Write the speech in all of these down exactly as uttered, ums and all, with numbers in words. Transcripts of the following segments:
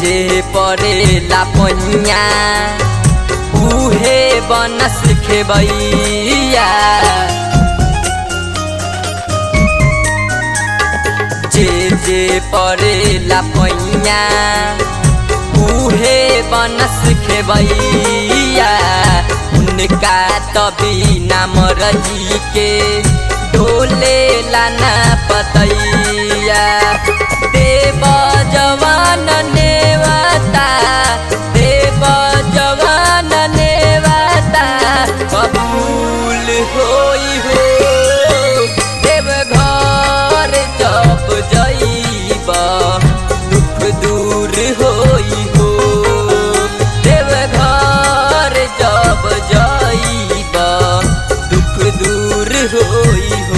जे परेला पैया उहे बनस खेबैया जे जे परेला पैया उहे बनस खेबैया उनका तभी नाम रही के डोले लाना पतैया देव जवान नेवता देव जवान नेवता कबूल होई हो देव घर जब जइब दुख दूर होई हो देव घर जब जइब दुख दूर होई हो।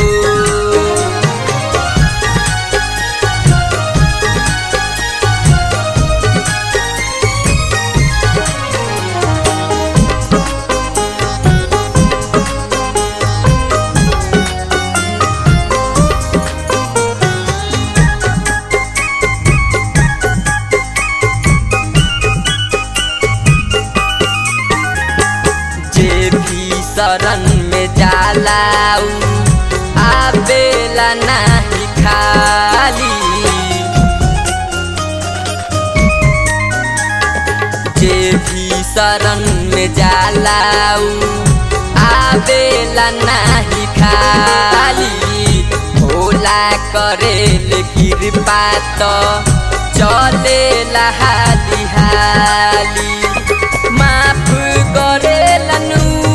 शरण में जालाऊ आवेला नाही खाली जे भी शरण में जालाऊ आवेला नाही खाली भोला करेल कृपा तो चलेला हाली हाली माफ करेलन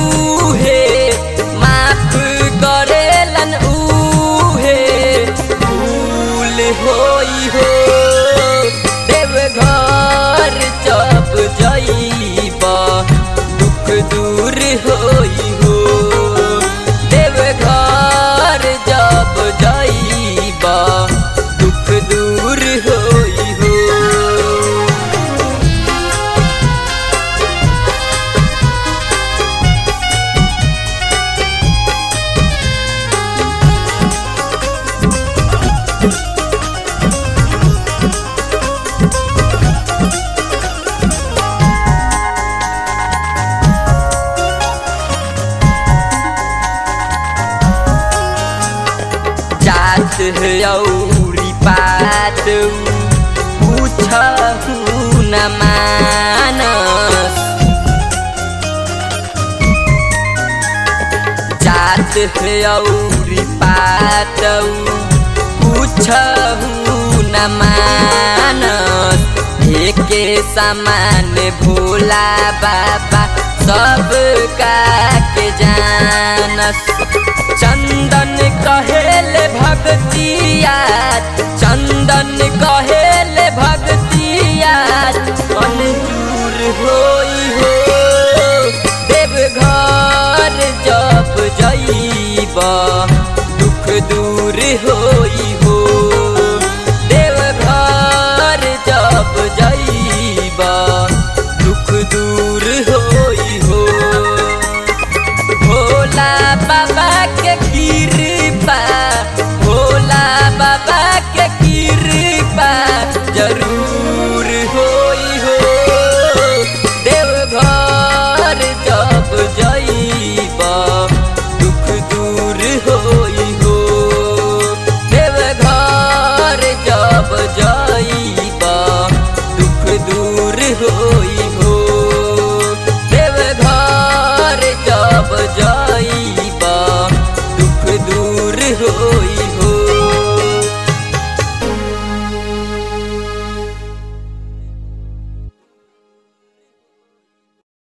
माफ करेलन उहे भूल होई हो देव घर जब जइब दुख दूर होई हो देव घर जब जइब दुख दूर होई हो। जात औरी पात पूछहु न मानस जात औरी पात पूछहु न मानस एके समान भोला बाबा सब का के जानस चंदन कहेले भक्तिया चंदन कहेले भक्तिया मंजूर होई हो देव घर जब जइब दुख दूर होई